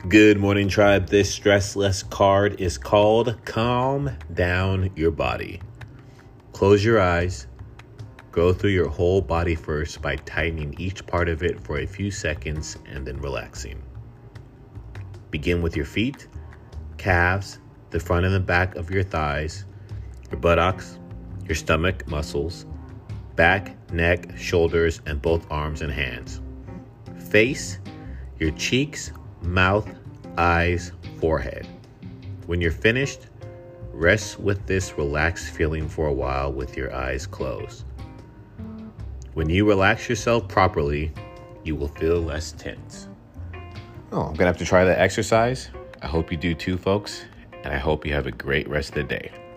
Good morning, tribe. This stressless card is called Calm Down Your Body. Close your eyes. Go through your whole body first by tightening each part of it for a few seconds and then relaxing. Begin with your feet, calves, the front and the back of your thighs, your buttocks, your stomach muscles, back, neck, shoulders, and both arms and hands. Face, your cheeks, mouth, eyes, forehead. When you're finished, rest with this relaxed feeling for a while with your eyes closed. When you relax yourself properly, you will feel less tense. I'm going to have to try that exercise. I hope you do too, folks, and I hope you have a great rest of the day.